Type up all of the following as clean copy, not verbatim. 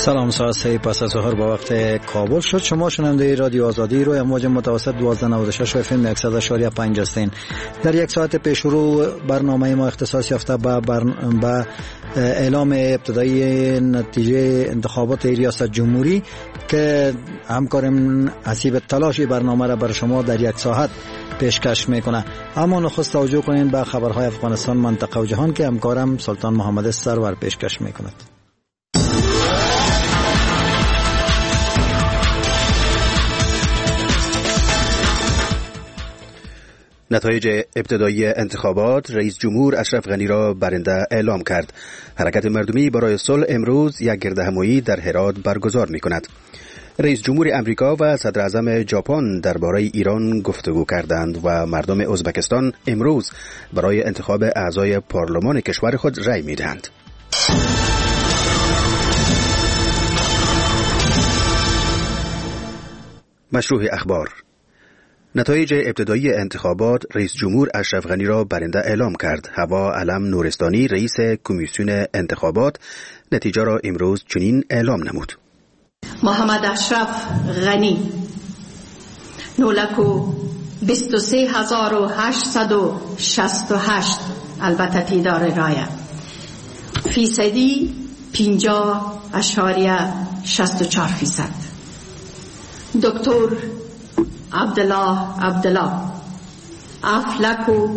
سلام، ساعت 3 پس از ظهر با وقت کابل شد. شما شنونده رادیو آزادی روی امواج متوسط 1296 و FM 100.5 هستین. در یک ساعت پیش رو برنامه ما اختصاص یافته به اعلام ابتدایی نتیجه انتخابات ریاست جمهوری که همکارم حسیب تلاشی برنامه را بر شما در یک ساعت پیشکش میکنه. اما نخست توجه کنین به خبرهای افغانستان، منطقه و جهان که همکارم سلطان محمد سرور پیشکش میکند. نتایج ابتدایی انتخابات، رئیس جمهور اشرف غنی را برنده اعلام کرد. حرکت مردمی برای صلح امروز یک گردهمایی در هرات برگزار می کند. رئیس جمهور امریکا و صدر اعظم ژاپن درباره ایران گفتگو کردند و مردم ازبکستان امروز برای انتخاب اعضای پارلمان کشور خود رأی می دهند. مشروع اخبار. نتایج ابتدایی انتخابات، رئیس جمهور اشرف غنی را برنده اعلام کرد. هوا علم نورستانی، رئیس کمیسیون انتخابات، نتیجه را امروز چنین اعلام نمود: محمد اشرف غنی 23868 البته تعداد رای فیصدی 50.64%. دکتر عبدالله افلکو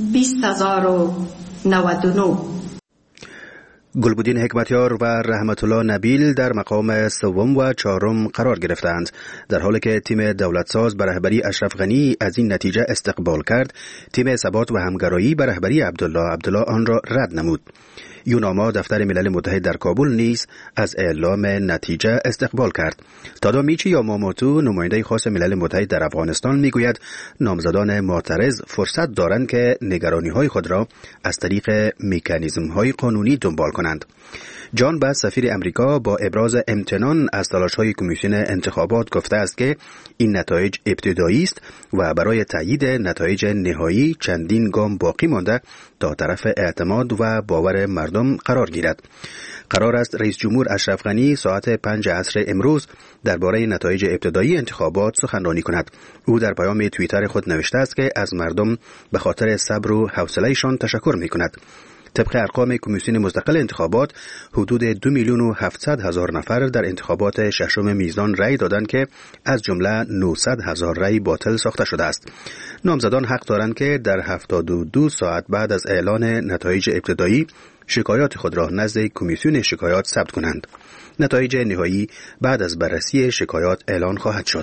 20099. گلبدین حکمتیار و رحمت الله نبیل در مقام سوم و چهارم قرار گرفتند. در حالی که تیم دولتساز به رهبری اشرف غنی از این نتیجه استقبال کرد، تیم ثبات و همگرایی به رهبری عبدالله آن را رد نمود. یوناما دفتر ملل متحد در کابل نیز از اعلام نتیجه استقبال کرد. تادامیچی یاماموتو، نماینده خاص ملل متحد در افغانستان، میگوید نامزدان معترض فرصت دارند که نگرانی‌های خود را از طریق مکانیزم‌های قانونی دنبال کنند. جان باس، سفیر امریکا، با ابراز امتنان از تلاش‌های کمیسیون انتخابات گفته است که این نتایج ابتدایی است و برای تایید نتایج نهایی چندین گام باقی مانده تا طرف اعتماد و باور مردم قرار گیرد. قرار است رئیس جمهور اشرف غنی ساعت 5 عصر امروز درباره نتایج ابتدایی انتخابات سخنرانی کند. او در پیام توییتر خود نوشته است که از مردم به خاطر صبر و حوصله‌شان تشکر می‌کند. طبق ارقام کمیسیون مستقل انتخابات، حدود 2,700,000 نفر در انتخابات ششم میزان رأی دادند که از جمله 900,000 رأی باطل ساخته شده است. نامزدان حق دارند که در 72 ساعت بعد از اعلان نتایج ابتدایی شکایات خود را نزد کمیسیون شکایات ثبت کنند. نتایج نهایی بعد از بررسی شکایات اعلان خواهد شد.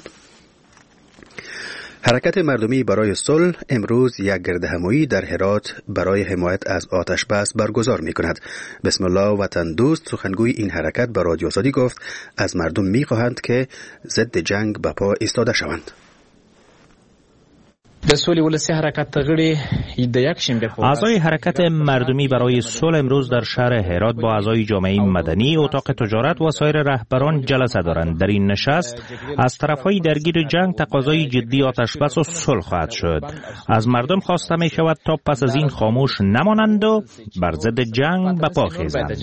حرکت مردمی برای صلح امروز یک گردهمایی در هرات برای حمایت از آتش بس برگزار می کند. بسم الله وطن دوست، سخنگوی این حرکت به رادیو آزادی گفت از مردم می خواهند که ضد جنگ به پا ایستاده شوند. اعضای حرکت مردمی برای صلح امروز در شهر هرات با اعضای جامعه مدنی، اتاق تجارت و سایر رهبران جلسه دارند. در این نشست از طرفهای درگیر جنگ تقاضای جدی آتشبس و صلح خواهد شد. از مردم خواسته می شود تا پس از این خاموش نمانند و بر ضد جنگ به پا خیزند.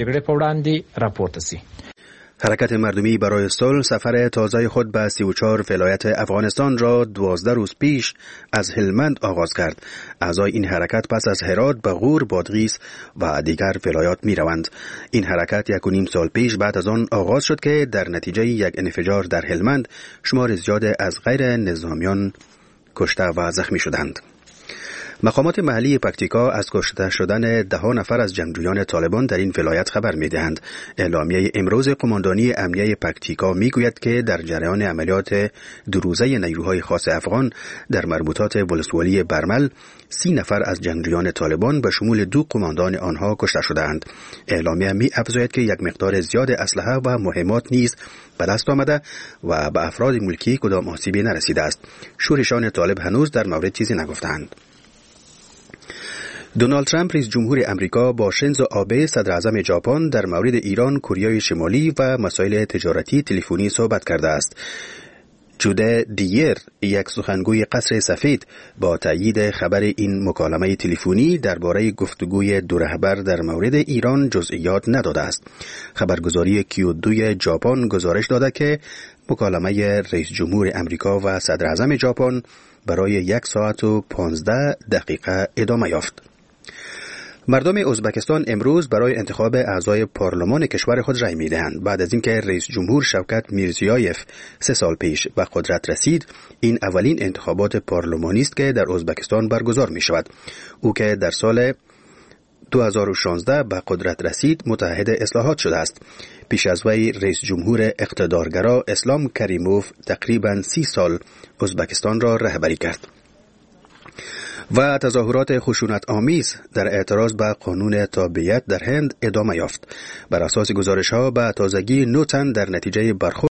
حرکت مردمی برای صلح سفر تازه خود به 34 ولایت افغانستان را 12 روز پیش از هلمند آغاز کرد. اعضای این حرکت پس از هرات به غور، بادغیس و دیگر ولایات می روند. این حرکت 1.5 سال پیش بعد از آن آغاز شد که در نتیجه یک انفجار در هلمند شمار زیاد از غیر نظامیان کشته و زخمی شدند. مقامات محلی پکتیکا از کشته شدن 10 نفر از جنگجویان طالبان در این ولایت خبر می‌دهند. اعلامیه امروز قماندانی امنیه پکتیکا میگوید که در جریان عملیات 2 روزه نیروهای خاص افغان در مربوطات ولسوالی برمل 30 نفر از جنگجویان طالبان به شمول 2 قماندان آنها کشته شدند. اعلامیه می‌افزاید که یک مقدار زیاد اسلحه و مهمات نیز به دست آمده و به افراد ملکی کدام آسیبی نرسیده است. شورشان طالب هنوز در مورد چیزی نگفتند. دونالد ترامپ رئیس جمهور امریکا با شینزو آبه صدر اعظم ژاپن در مورد ایران، کره شمالی و مسائل تجارتی تلفنی صحبت کرده است. جوده دیگر، یک سخنگوی قصر سفید، با تایید خبر این مکالمه تلفنی درباره گفتگوی دو رهبر در مورد ایران جزئیات نداده است. خبرگزاری کیو2 ژاپن گزارش داده که مکالمه رئیس جمهور امریکا و صدر اعظم ژاپن برای 1 ساعت و 15 دقیقه ادامه یافت. مردم ازبکستان امروز برای انتخاب اعضای پارلمان کشور خود رای می‌دهند. بعد از اینکه رئیس جمهور شوکت میرزیایف 3 سال پیش به قدرت رسید، این اولین انتخابات پارلمانی است که در ازبکستان برگزار می‌شود. او که در سال 2016 به قدرت رسید متحد اصلاحات شده است. پیش از وی رئیس جمهور اقتدارگرا اسلام کریموف تقریباً 30 سال ازبکستان را رهبری کرد. و تظاهرات خشونت آمیز در اعتراض به قانون تابعیت در هند ادامه یافت. بر اساس گزارش‌ها به تازگی 9 تن در نتیجه برخورد